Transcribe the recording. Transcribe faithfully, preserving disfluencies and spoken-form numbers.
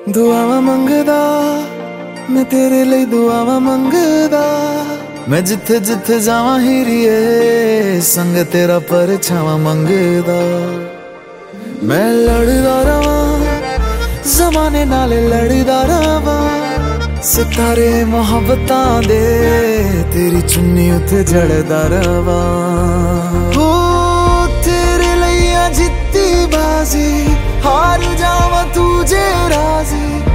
दुआवा मंगदा मैं तेरे लिए, दुआवा मंगदा मैं जिथे जिथे जावां हीरिए, संग तेरा परछावां मंगदा। मैं लड़दा रवां ज़माने नाल, लड़दा रवां सितारे मोहब्बतां दे, तेरी चुन्नी उत्ते जड़दा रवां। हो तेरे लिए जित्ती बाजी, हार जावां तू जे राजी,